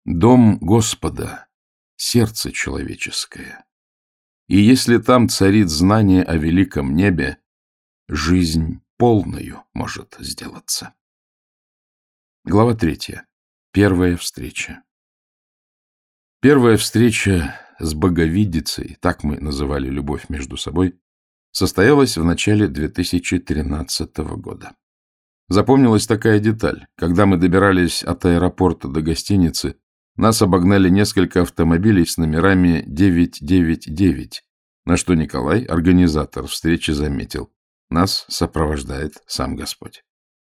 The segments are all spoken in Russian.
Дом Господа — сердце человеческое. И если там царит знание о великом небе, жизнь полною может сделаться. Глава 3. Первая встреча. Первая встреча с Боговидицей, так мы называли любовь между собой, состоялась в начале 2013 года. Запомнилась такая деталь. Когда мы добирались от аэропорта до гостиницы, нас обогнали несколько автомобилей с номерами 999, на что Николай, организатор встречи, заметил: нас сопровождает сам Господь.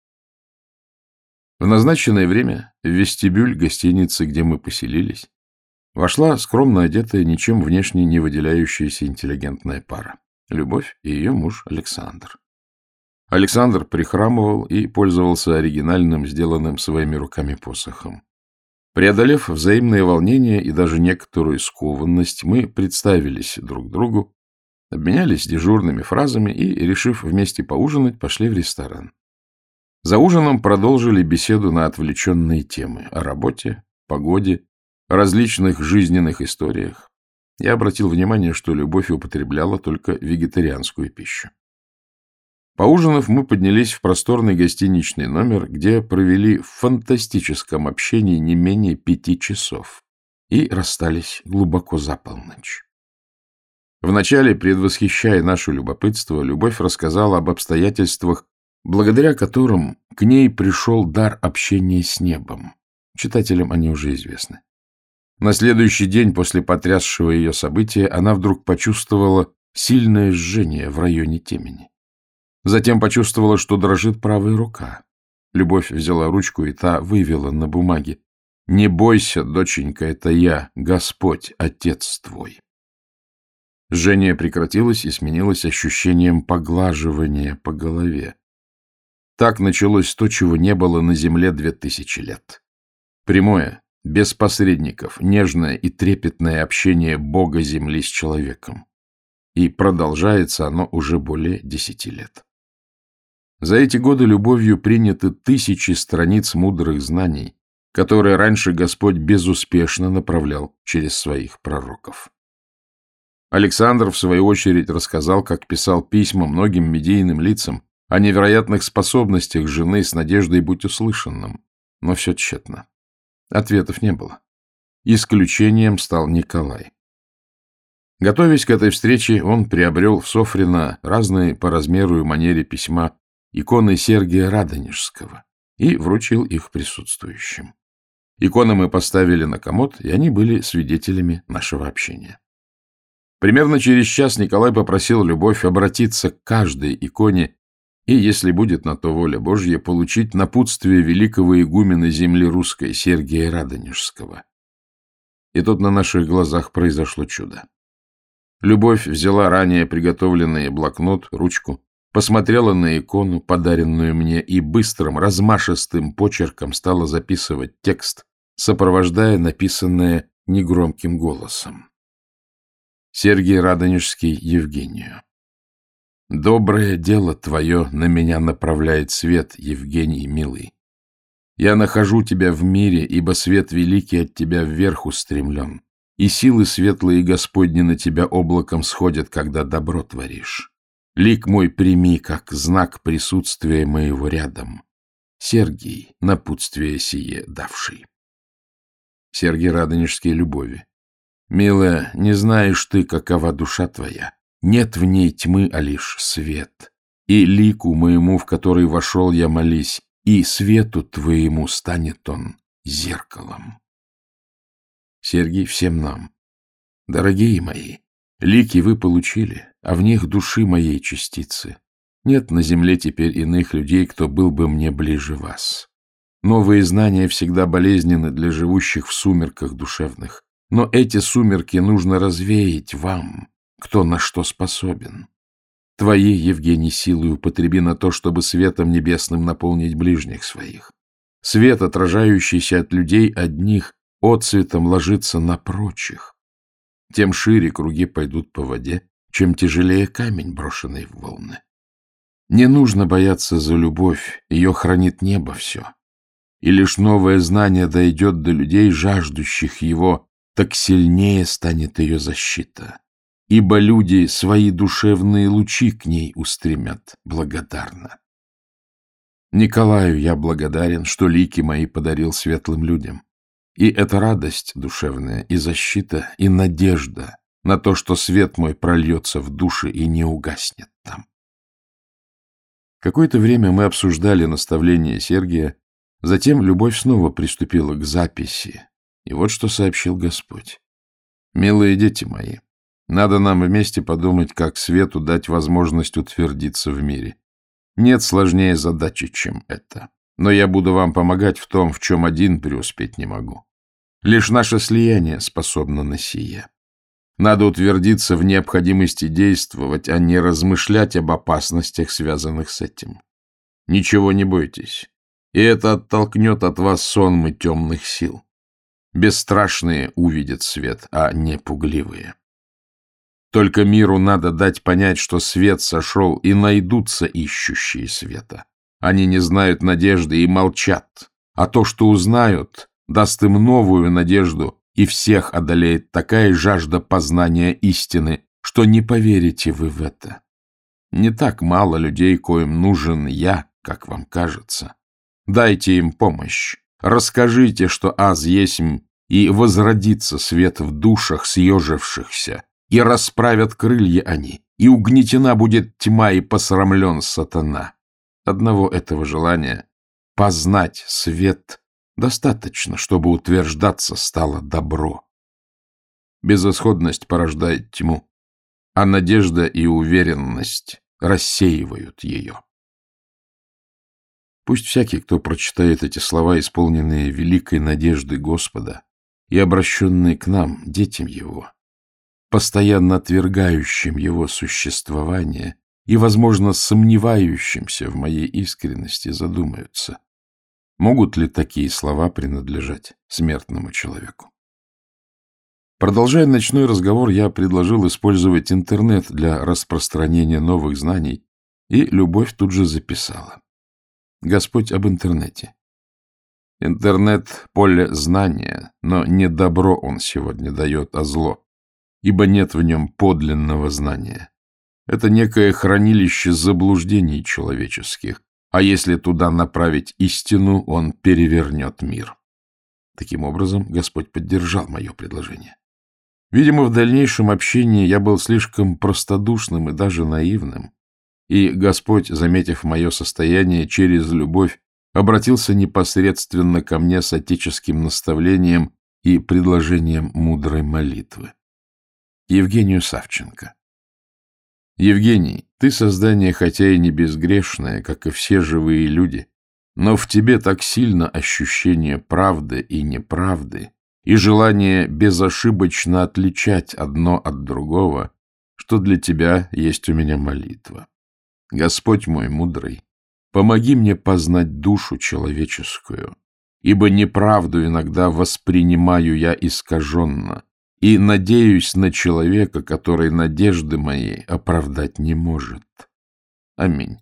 В назначенное время в вестибюль гостиницы, где мы поселились, вошла скромно одетая, ничем внешне не выделяющаяся интеллигентная пара — Любовь и ее муж Александр. Александр прихрамывал и пользовался оригинальным, сделанным своими руками посохом. Преодолев взаимное волнение и даже некоторую скованность, мы представились друг другу, обменялись дежурными фразами и, решив вместе поужинать, пошли в ресторан. За ужином продолжили беседу на отвлеченные темы о работе, погоде, различных жизненных историях. Я обратил внимание, что Любовь употребляла только вегетарианскую пищу. Поужинав, мы поднялись в просторный гостиничный номер, где провели в фантастическом общении не менее 5 часов и расстались глубоко за полночь. Вначале, предвосхищая наше любопытство, Любовь рассказала об обстоятельствах, благодаря которым к ней пришел дар общения с небом. Читателям они уже известны. На следующий день после потрясшего ее события она вдруг почувствовала сильное жжение в районе темени. Затем почувствовала, что дрожит правая рука. Любовь взяла ручку, и та вывела на бумаге: «Не бойся, доченька, это я, Господь, Отец твой». Жжение прекратилось и сменилось ощущением поглаживания по голове. Так началось то, чего не было на земле 2000 лет. Прямое, без посредников, нежное и трепетное общение Бога земли с человеком. И продолжается оно уже более 10 лет. За эти годы Любовью приняты 1000 страниц мудрых знаний, которые раньше Господь безуспешно направлял через своих пророков. Александр, в свою очередь, рассказал, как писал письма многим медийным лицам о невероятных способностях жены с надеждой быть услышанным, но все тщетно. Ответов не было. Исключением стал Николай. Готовясь к этой встрече, он приобрел в Софрино разные по размеру и манере письма иконы Сергия Радонежского и вручил их присутствующим. Иконы мы поставили на комод, и они были свидетелями нашего общения. Примерно через час Николай попросил Любовь обратиться к каждой иконе и, если будет на то воля Божья, получить напутствие великого игумена земли русской Сергия Радонежского. И тут на наших глазах произошло чудо. Любовь взяла ранее приготовленный блокнот, ручку, посмотрела на икону, подаренную мне, и быстрым, размашистым почерком стала записывать текст, сопровождая написанное негромким голосом. Сергий Радонежский Евгению. «Доброе дело твое на меня направляет свет, Евгений милый. Я нахожу тебя в мире, ибо свет великий от тебя вверх устремлен, и силы светлые Господни на тебя облаком сходят, когда добро творишь. Лик мой прими, как знак присутствия моего рядом. Сергий, напутствие сие давший». Сергий Радонежский Любови. «Милая, не знаешь ты, какова душа твоя. Нет в ней тьмы, а лишь свет. И лику моему, в который вошел я, молись, и свету твоему станет он зеркалом». Сергий всем нам. Дорогие мои, лики вы получили, а в них души моей частицы. Нет на земле теперь иных людей, кто был бы мне ближе вас. Новые знания всегда болезненны для живущих в сумерках душевных. Но эти сумерки нужно развеять вам, кто на что способен. Твои, Евгений, силы употреби на то, чтобы светом небесным наполнить ближних своих. Свет, отражающийся от людей одних, отцветом ложится на прочих. Тем шире круги пойдут по воде, чем тяжелее камень, брошенный в волны. Не нужно бояться за любовь, ее хранит небо все. и лишь новое знание дойдет до людей, жаждущих его, так сильнее станет ее защита, ибо люди свои душевные лучи к ней устремят благодарно. Николаю я благодарен, что лики мои подарил светлым людям. И это радость душевная, и защита, и надежда на то, что свет мой прольется в душе и не угаснет там. Какое-то время мы обсуждали наставления Сергия, затем любовь снова приступила к записи. И вот что сообщил Господь. «Милые дети мои, надо нам вместе подумать, как свету дать возможность утвердиться в мире. Нет сложнее задачи, чем это. Но я буду вам помогать в том, в чем один преуспеть не могу. Лишь наше слияние способно на сие. Надо утвердиться в необходимости действовать, а не размышлять об опасностях, связанных с этим. Ничего не бойтесь, и это оттолкнет от вас сонмы темных сил. Бесстрашные увидят свет, а не пугливые. Только миру надо дать понять, что свет сошел, и найдутся ищущие света. Они не знают надежды и молчат, а то, что узнают, даст им новую надежду, и всех одолеет такая жажда познания истины, что не поверите вы в это. Не так мало людей, коим нужен я, как вам кажется. Дайте им помощь, расскажите, что аз есмь, и возродится свет в душах съежившихся, и расправят крылья они, и угнетена будет тьма, и посрамлен сатана. Одного этого желания — познать свет — достаточно, чтобы утверждаться стало добро. Безысходность порождает тьму, а надежда и уверенность рассеивают ее. Пусть всякий, кто прочитает эти слова, исполненные великой надежды Господа и обращенные к нам, детям Его, постоянно отвергающим Его существование и, возможно, сомневающимся в моей искренности, задумаются, могут ли такие слова принадлежать смертному человеку. Продолжая ночной разговор, я предложил использовать интернет для распространения новых знаний, и любовь тут же записала. Господь об интернете. Интернет — поле знания, но не добро он сегодня дает, а зло, ибо нет в нем подлинного знания. Это некое хранилище заблуждений человеческих, а если туда направить истину, он перевернет мир. Таким образом, Господь поддержал мое предложение. Видимо, в дальнейшем общении я был слишком простодушным и даже наивным, и Господь, заметив мое состояние через любовь, обратился непосредственно ко мне с отеческим наставлением и предложением мудрой молитвы. Евгению Савченко. Евгений, ты создание хотя и не безгрешное, как и все живые люди, но в тебе так сильно ощущение правды и неправды и желание безошибочно отличать одно от другого, что для тебя есть у меня молитва. Господь мой мудрый, помоги мне познать душу человеческую, ибо неправду иногда воспринимаю я искаженно, и надеюсь на человека, который надежды мои оправдать не может. Аминь.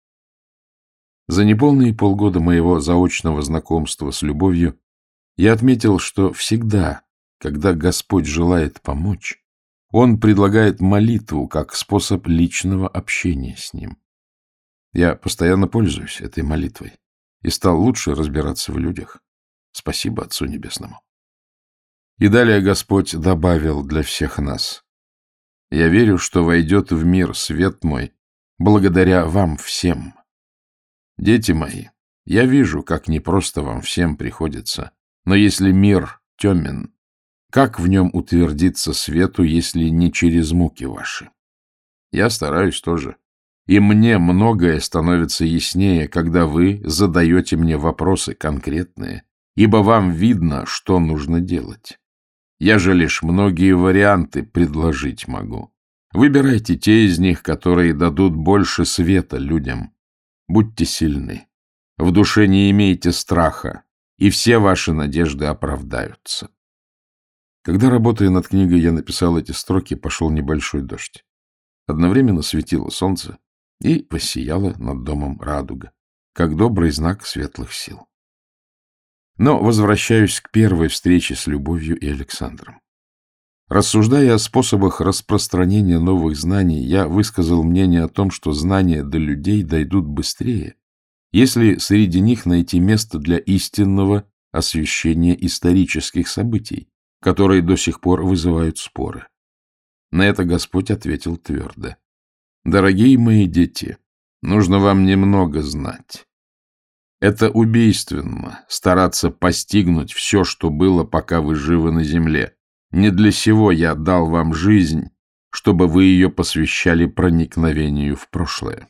За неполные полгода моего заочного знакомства с любовью я отметил, что всегда, когда Господь желает помочь, Он предлагает молитву как способ личного общения с Ним. Я постоянно пользуюсь этой молитвой и стал лучше разбираться в людях. Спасибо Отцу Небесному. И далее Господь добавил для всех нас: «Я верю, что войдет в мир свет мой благодаря вам всем. Дети мои, я вижу, как непросто вам всем приходится, но если мир темен, как в нем утвердиться свету, если не через муки ваши? Я стараюсь тоже, и мне многое становится яснее, когда вы задаете мне вопросы конкретные, ибо вам видно, что нужно делать. Я же лишь многие варианты предложить могу. Выбирайте те из них, которые дадут больше света людям. Будьте сильны. В душе не имейте страха, и все ваши надежды оправдаются». Когда, работая над книгой, я написал эти строки, пошел небольшой дождь. Одновременно светило солнце, и воссияла над домом радуга, как добрый знак светлых сил. Но возвращаюсь к первой встрече с Любовью и Александром. Рассуждая о способах распространения новых знаний, я высказал мнение о том, что знания до людей дойдут быстрее, если среди них найти место для истинного освещения исторических событий, которые до сих пор вызывают споры. На это Господь ответил твердо: «Дорогие мои дети, нужно вам немного знать. Это убийственно стараться постигнуть все, что было, пока вы живы на земле. Не для сего я дал вам жизнь, чтобы вы ее посвящали проникновению в прошлое.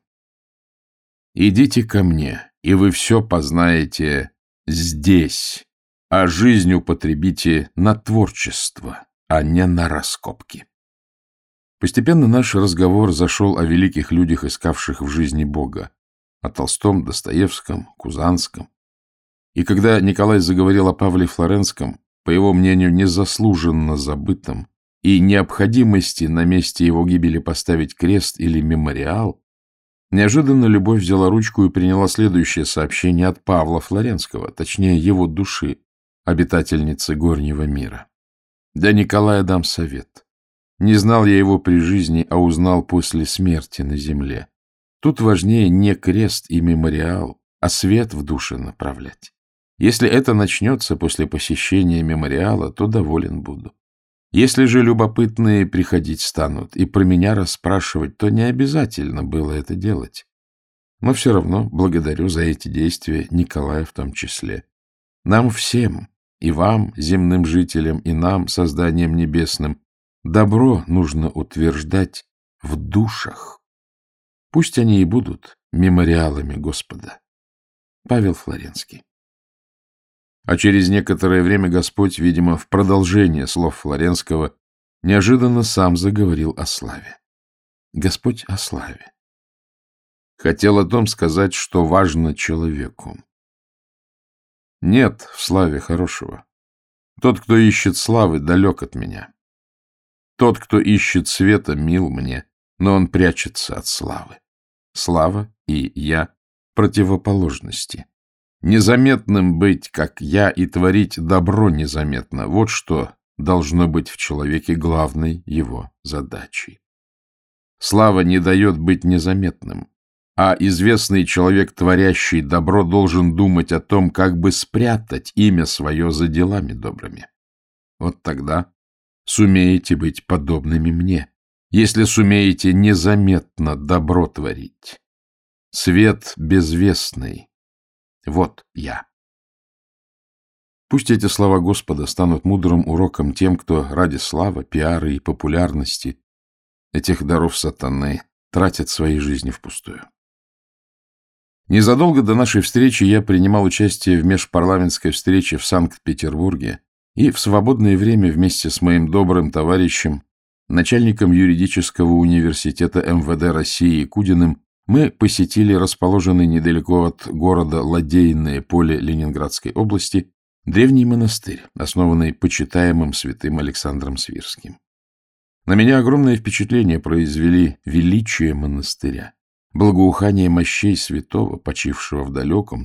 Идите ко мне, и вы все познаете здесь, а жизнь употребите на творчество, а не на раскопки». Постепенно наш разговор зашел о великих людях, искавших в жизни Бога, о Толстом, Достоевском, Кузанском. И когда Николай заговорил о Павле Флоренском, по его мнению, незаслуженно забытом, и необходимости на месте его гибели поставить крест или мемориал, неожиданно Любовь взяла ручку и приняла следующее сообщение от Павла Флоренского, точнее, его души, обитательницы Горнего мира. «Для Николая дам совет. Не знал я его при жизни, а узнал после смерти на земле. Тут важнее не крест и мемориал, а свет в душе направлять. Если это начнется после посещения мемориала, то доволен буду. Если же любопытные приходить станут и про меня расспрашивать, то не обязательно было это делать. Но все равно благодарю за эти действия, Николая в том числе. Нам всем, и вам, земным жителям, и нам, созданием небесным, добро нужно утверждать в душах. Пусть они и будут мемориалами Господа». Павел Флоренский. А через некоторое время Господь, видимо, в продолжение слов Флоренского, неожиданно сам заговорил о славе. Господь о славе. Хотел о том сказать, что важно человеку. Нет в славе хорошего. Тот, кто ищет славы, далек от меня. Тот, кто ищет света, мил мне, но он прячется от славы. Слава и я — противоположности. Незаметным быть, как я, и творить добро незаметно — вот что должно быть в человеке главной его задачей. Слава не дает быть незаметным, а известный человек, творящий добро, должен думать о том, как бы спрятать имя свое за делами добрыми. Вот тогда сумеете быть подобными мне, если сумеете незаметно добро творить. Свет безвестный. Вот я. Пусть эти слова Господа станут мудрым уроком тем, кто ради славы, пиара и популярности, этих даров сатаны, тратит свои жизни впустую. Незадолго до нашей встречи я принимал участие в межпарламентской встрече в Санкт-Петербурге и в свободное время вместе с моим добрым товарищем, начальником юридического университета МВД России Кудиным, мы посетили расположенный недалеко от города Ладейное поле Ленинградской области древний монастырь, основанный почитаемым святым Александром Свирским. На меня огромное впечатление произвели величие монастыря, благоухание мощей святого, почившего в далеком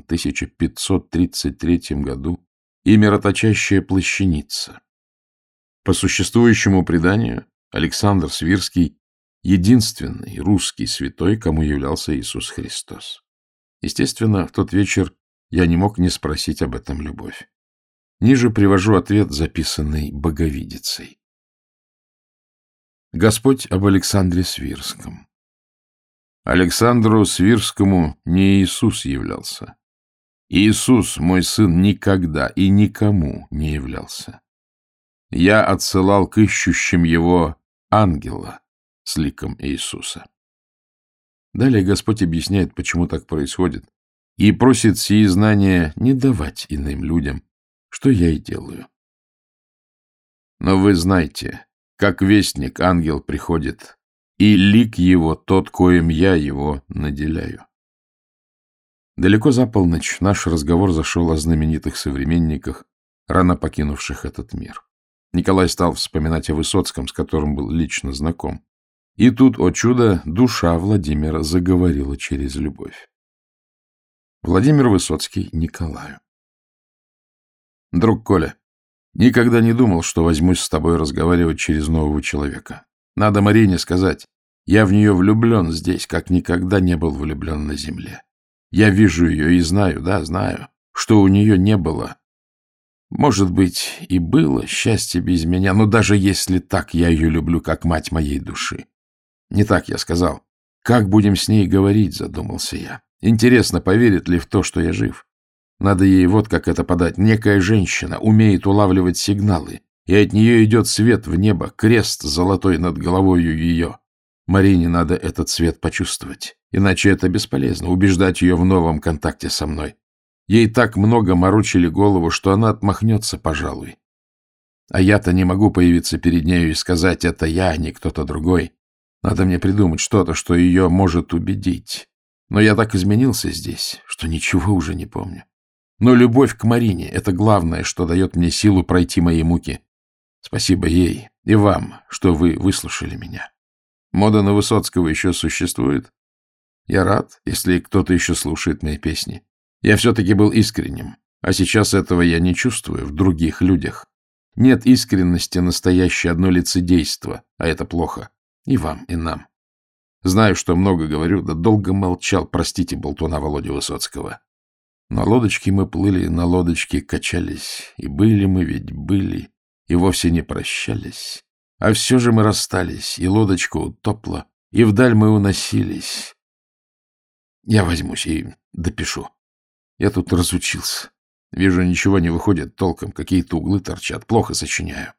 1533 году, и мироточащая плащаница. По существующему преданию, Александр Свирский — единственный русский святой, кому являлся Иисус Христос. Естественно, в тот вечер я не мог не спросить об этом Любовь. Ниже привожу ответ, записанный Боговидицей. Господь об Александре Свирском. Александру Свирскому не Иисус являлся. Иисус, мой сын, никогда и никому не являлся. Я отсылал к ищущим его ангела с ликом Иисуса. Далее Господь объясняет, почему так происходит, и просит сии знания не давать иным людям, что я и делаю. Но вы знаете, как вестник ангел приходит, и лик его тот, коим я его наделяю. Далеко за полночь наш разговор зашел о знаменитых современниках, рано покинувших этот мир. Николай стал вспоминать о Высоцком, с которым был лично знаком. И тут, о чудо, душа Владимира заговорила через Любовь. Владимир Высоцкий Николаю. Друг Коля, никогда не думал, что возьмусь с тобой разговаривать через нового человека. Надо Марине сказать, я в нее влюблен здесь, как никогда не был влюблен на земле. Я вижу ее и знаю, да, знаю, что у нее не было. Может быть, и было счастье без меня, но даже если так, я ее люблю, как мать моей души. Не так я сказал. Как будем с ней говорить, задумался я. Интересно, поверит ли в то, что я жив? Надо ей вот как это подать. Некая женщина умеет улавливать сигналы, и от нее идет свет в небо, крест золотой над головою ее. Марине надо этот свет почувствовать, иначе это бесполезно, убеждать ее в новом контакте со мной. Ей так много морочили голову, что она отмахнется, пожалуй. А я-то не могу появиться перед нею и сказать, это я, а не кто-то другой. Надо мне придумать что-то, что ее может убедить. Но я так изменился здесь, что ничего уже не помню. Но любовь к Марине — это главное, что дает мне силу пройти мои муки. Спасибо ей и вам, что вы выслушали меня. Мода на Высоцкого еще существует. Я рад, если кто-то еще слушает мои песни. Я все-таки был искренним, а сейчас этого я не чувствую в других людях. Нет искренности настоящей, одно лицедейство, а это плохо. И вам, и нам. Знаю, что много говорю, да долго молчал, простите, болтуна Володю Высоцкого. На лодочке мы плыли, на лодочке качались, и были мы ведь были, и вовсе не прощались. А все же мы расстались, и лодочка утопла, и вдаль мы уносились. Я возьмусь и допишу. Я тут разучился. Вижу, ничего не выходит толком, какие-то углы торчат, плохо сочиняю.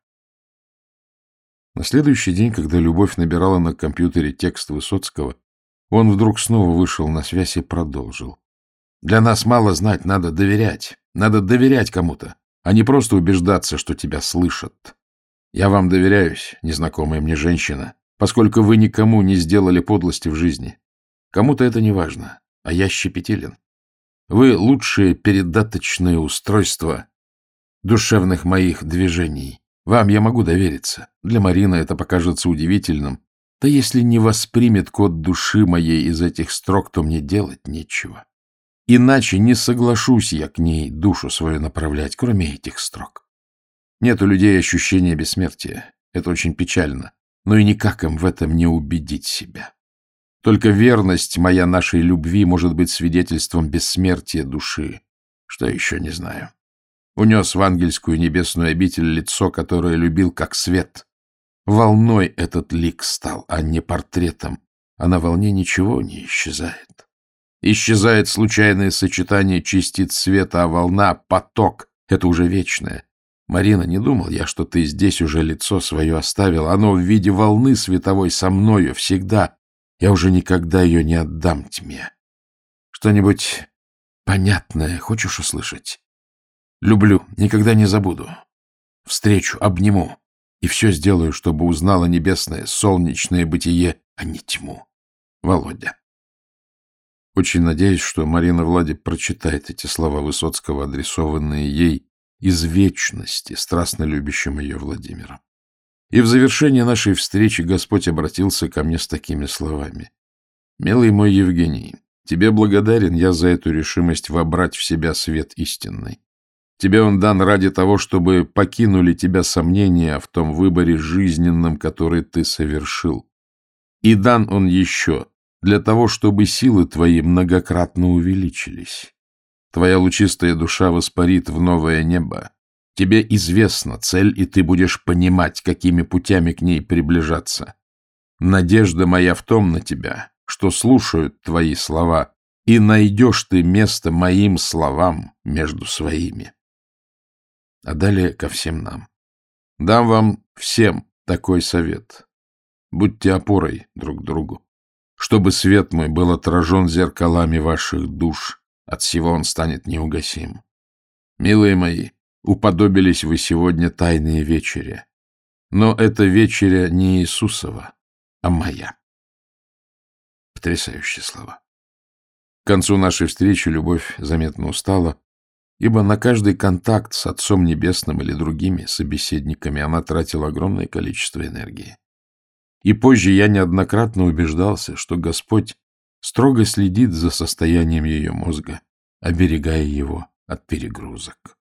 На следующий день, когда Любовь набирала на компьютере текст Высоцкого, он вдруг снова вышел на связь и продолжил. Для нас мало знать, надо доверять. Надо доверять кому-то, а не просто убеждаться, что тебя слышат. Я вам доверяюсь, незнакомая мне женщина, поскольку вы никому не сделали подлости в жизни. Кому-то это не важно, а я щепетилен. Вы лучшее передаточное устройство душевных моих движений. Вам я могу довериться. Для Марины это покажется удивительным. Да если не воспримет код души моей из этих строк, то мне делать нечего. Иначе не соглашусь я к ней душу свою направлять, кроме этих строк. Нет у людей ощущения бессмертия. Это очень печально. Но и никак им в этом не убедить себя. Только верность моя нашей любви может быть свидетельством бессмертия души. Что еще не знаю. Унес в ангельскую небесную обитель лицо, которое любил как свет. Волной этот лик стал, а не портретом. А на волне ничего не исчезает. Исчезает случайное сочетание частиц света, а волна — поток. Это уже вечное. Марина, не думал я, что ты здесь уже лицо свое оставил. Оно в виде волны световой со мною всегда. Я уже никогда ее не отдам тьме. Что-нибудь понятное хочешь услышать? Люблю, никогда не забуду. Встречу, обниму. И все сделаю, чтобы узнала небесное, солнечное бытие, а не тьму. Володя. Очень надеюсь, что Марина Влади прочитает эти слова Высоцкого, адресованные ей из вечности, страстно любящим ее Владимиром. И в завершение нашей встречи Господь обратился ко мне с такими словами. «Милый мой Евгений, тебе благодарен я за эту решимость вобрать в себя свет истинный. Тебе он дан ради того, чтобы покинули тебя сомнения в том выборе жизненном, который ты совершил. И дан он еще для того, чтобы силы твои многократно увеличились. Твоя лучистая душа воспарит в новое небо. Тебе известна цель, и ты будешь понимать, какими путями к ней приближаться. Надежда моя в том на тебя, что слушают твои слова, и найдешь ты место моим словам между своими». А далее ко всем нам. Дам вам всем такой совет. Будьте опорой друг другу, чтобы свет мой был отражен зеркалами ваших душ, от сего он станет неугасим. Милые мои, уподобились вы сегодня тайной вечере, но эта вечеря не Иисусова, а моя. Потрясающие слова. К концу нашей встречи Любовь заметно устала, ибо на каждый контакт с Отцом Небесным или другими собеседниками она тратила огромное количество энергии. И позже я неоднократно убеждался, что Господь строго следит за состоянием ее мозга, оберегая его от перегрузок.